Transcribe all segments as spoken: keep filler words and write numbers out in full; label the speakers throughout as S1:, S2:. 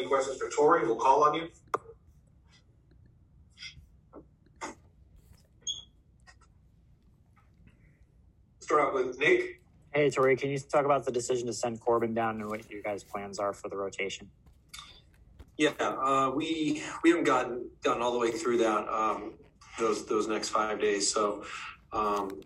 S1: questions for Tori? We'll call on you. Start out with Nick.
S2: Hey, Tori, can you talk about the decision to send Corbin down and what your guys' plans are for the rotation?
S3: Yeah, uh, we we haven't gotten gotten all the way through that um, those those next five days. So um,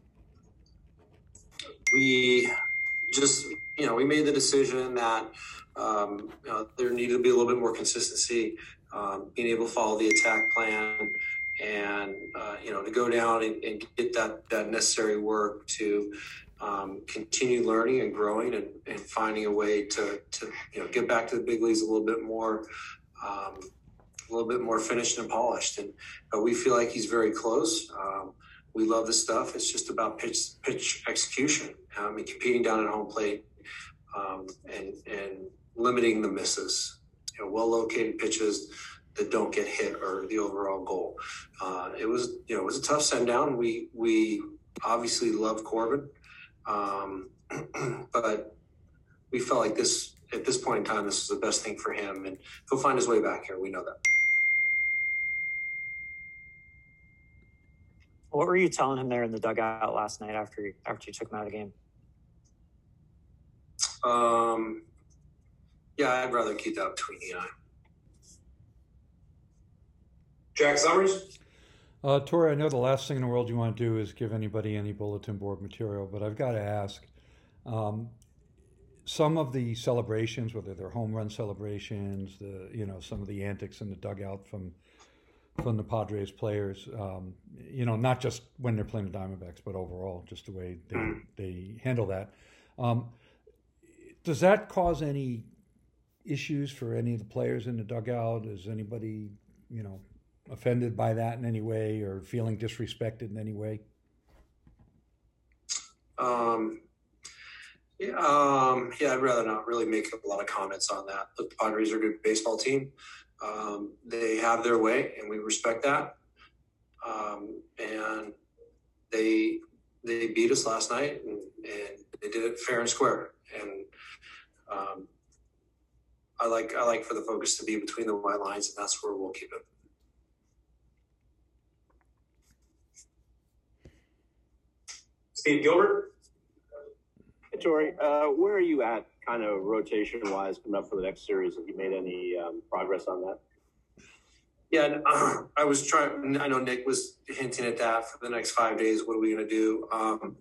S3: we just you know we made the decision that um, you know, there needed to be a little bit more consistency, um, being able to follow the attack plan, and uh, you know to go down and, and get that that necessary work to um, continue learning and growing and, and finding a way to to you know get back to the big leagues a little bit more. Um, a little bit more finished and polished, and uh, we feel like he's very close. Um, we love the stuff. It's just about pitch pitch execution um, and competing down at home plate, um, and and limiting the misses. You know, well located pitches that don't get hit are the overall goal. Uh, it was you know it was a tough send down. We we obviously love Corbin, um, but we felt like this. At this point in time, this is the best thing for him, and he'll find his way back here. We know that.
S2: What were you telling him there in the dugout last night after you, after you took him out of the game?
S3: Um, yeah, I'd rather keep that between he and I.
S1: Jack Summers?
S4: Uh, Tori, I know the last thing in the world you want to do is give anybody any bulletin board material, but I've got to ask, um, some of the celebrations, whether they're home run celebrations, the you know some of the antics in the dugout from from the Padres players, um, you know, not just when they're playing the Diamondbacks, but overall, just the way they they handle that. Um, does that cause any issues for any of the players in the dugout? Is anybody you know offended by that in any way or feeling disrespected in any way?
S3: Um. Yeah, um, yeah, I'd rather not really make a lot of comments on that. Look, the Padres are a good baseball team. Um, they have their way, and we respect that. Um, and they they beat us last night, and, and they did it fair and square. And um, I like I like for the focus to be between the white lines, and that's where we'll keep it.
S1: Steve Gilbert.
S5: Hey, Tori, uh, where are you at kind of rotation-wise coming up for the next series? Have you made any um, progress on that?
S3: Yeah, uh, I was trying – I know Nick was hinting at that for the next five days. What are we going to do? Um,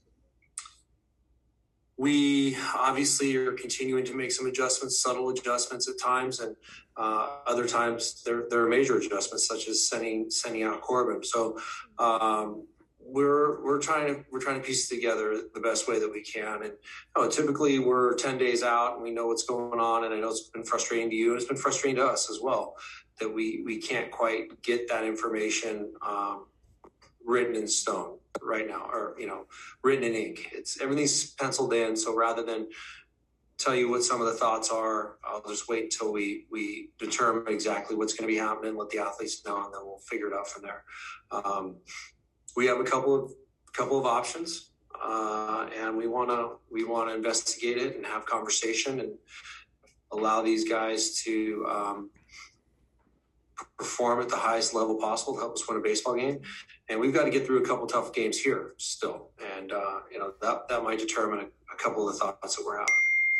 S3: we obviously are continuing to make some adjustments, subtle adjustments at times, and uh, other times there, there are major adjustments, such as sending sending out Corbin. So um, – We're we're trying to we're trying to piece together the best way that we can, and oh, typically we're ten days out and we know what's going on, and I know it's been frustrating to you, and it's been frustrating to us as well that we we can't quite get that information um, written in stone right now, or you know, written in ink. It's everything's penciled in, so rather than tell you what some of the thoughts are, I'll just wait until we we determine exactly what's going to be happening, let the athletes know, and then we'll figure it out from there. Um, We have a couple of couple of options, uh, and we want to we want to investigate it and have conversation and allow these guys to um, perform at the highest level possible to help us win a baseball game. And we've got to get through a couple tough games here still, and uh, you know that that might determine a, a couple of the thoughts that we're having.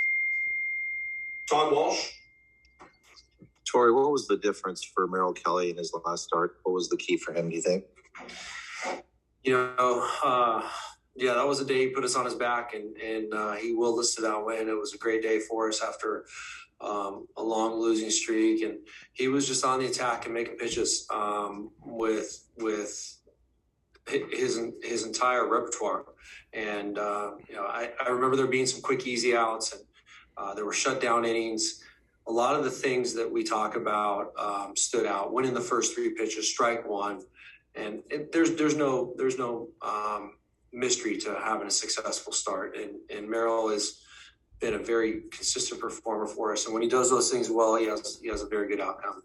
S1: Todd Walsh.
S6: Tori, what was the difference for Merrill Kelly in his last start? What was the key for him, do you think?
S3: You know, uh, yeah, that was a day he put us on his back, and, and uh, he willed us to that win. It was a great day for us after um, a long losing streak, and he was just on the attack and making pitches um, with with his his entire repertoire. And uh, you know, I, I remember there being some quick, easy outs, and uh, there were shutdown innings. A lot of the things that we talk about um, stood out. Winning the first three pitches, strike one. And it, there's there's no there's no um, mystery to having a successful start. And, and Merrill has been a very consistent performer for us. And when he does those things well, he has he has a very good outcome.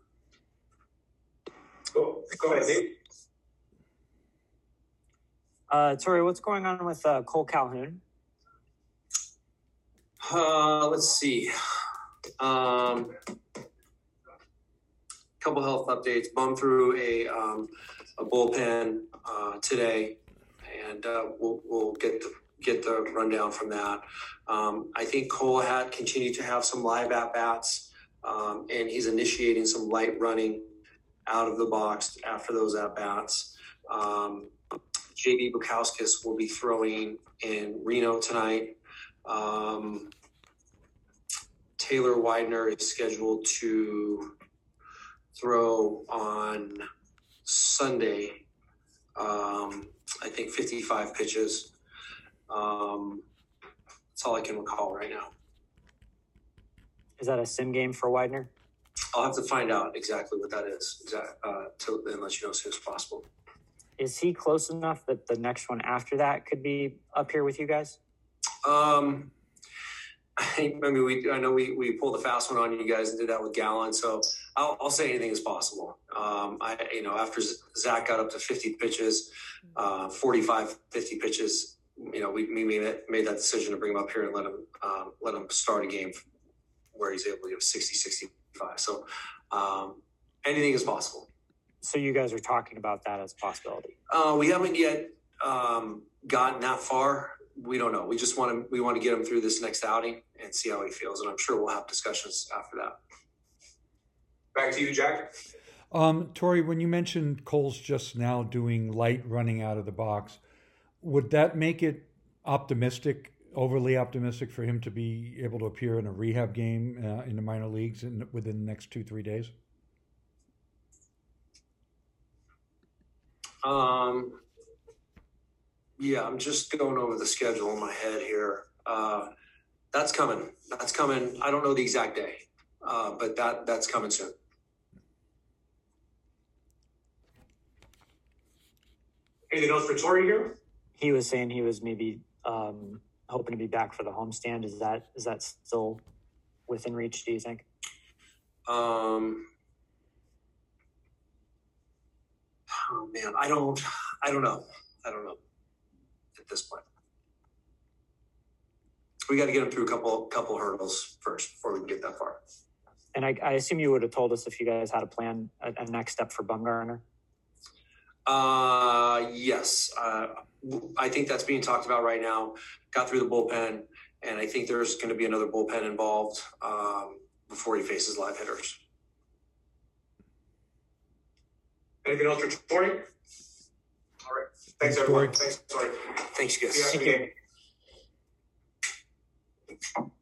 S1: Go, go ahead, Dave.
S2: Uh, Tori, what's going on with uh, Cole Calhoun?
S3: Uh, let's see. Um, couple health updates. Bum through a um, a bullpen uh, today, and uh, we'll we'll get the get the rundown from that. Um, I think Cole had continued to have some live at bats, um, and he's initiating some light running out of the box after those at bats. Um, J D Bukowskis will be throwing in Reno tonight. Um, Taylor Widener is scheduled to throw on Sunday. Um, I think fifty-five pitches. Um, that's all I can recall right now.
S2: Is that a sim game for Widener?
S3: I'll have to find out exactly what that is, exact, uh, to then let you know as soon as possible.
S2: Is he close enough that the next one after that could be up here with you guys?
S3: Um, I mean, we I know we, we pulled a fast one on you guys and did that with Gallen, so I'll, I'll say anything is possible. Um, I you know after Zach got up to fifty pitches, uh, forty-five, fifty pitches, you know we, we made it, made that decision to bring him up here and let him um, let him start a game where he's able to give sixty, sixty-five. So um, anything is possible.
S2: So you guys are talking about that as a possibility.
S3: Uh, we haven't yet um, gotten that far. We don't know. We just want to we want to get him through this next outing and see how he feels, and I'm sure we'll have discussions after that.
S1: Back to you, Jack.
S4: Um, Tori, when you mentioned Cole's just now doing light running out of the box, would that make it optimistic, overly optimistic for him to be able to appear in a rehab game uh, in the minor leagues in, within the next two, three days?
S3: Um, yeah, I'm just going over the schedule in my head here. Uh, that's coming. That's coming. I don't know the exact day, uh, but that that's coming soon.
S1: Anything else for Tori here?
S2: He was saying he was maybe um, hoping to be back for the homestand. Is that is that still within reach, do you think?
S3: Um, oh man, I don't, I don't know. I don't know at this point. We got to get him through a couple, couple hurdles first before we can get that far.
S2: And I, I assume you would have told us if you guys had a plan, a, a next step for Bumgarner.
S3: Uh, yes. Uh, I think that's being talked about right now. Got through the bullpen, and I think there's going to be another bullpen involved um, before he faces live hitters.
S1: Anything else for Tori? All right. Thanks,
S4: Thanks,
S1: everyone.
S4: Tori.
S1: Thanks, Tori.
S3: Thanks, guys.
S1: See you after the game.